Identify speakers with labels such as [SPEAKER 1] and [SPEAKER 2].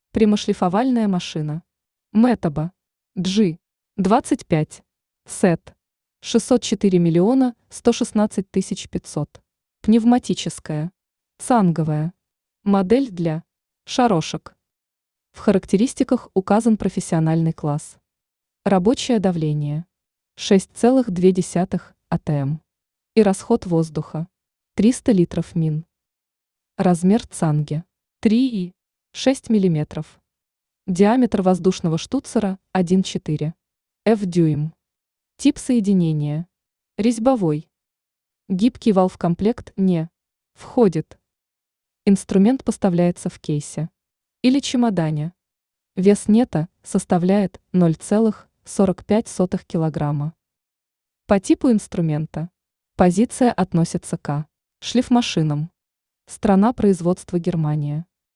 [SPEAKER 1] Прямошлифовальная машина. Метаба. G25. Сет. 604 миллиона 116 тысяч 500. Пневматическая. Цанговая. Модель для шарошек. В характеристиках указан профессиональный класс. Рабочее давление 6,2 атм. И расход воздуха 300 литров мин. Размер цанги 3,6 мм. Диаметр воздушного штуцера 1,4 f дюйм. Тип соединения резьбовой. Гибкий вал в комплект не входит. Инструмент поставляется в кейсе или чемодане. Вес нета составляет 0,45 килограмма. По типу инструмента. Позиция относится к шлифмашинам. Страна производства Германия.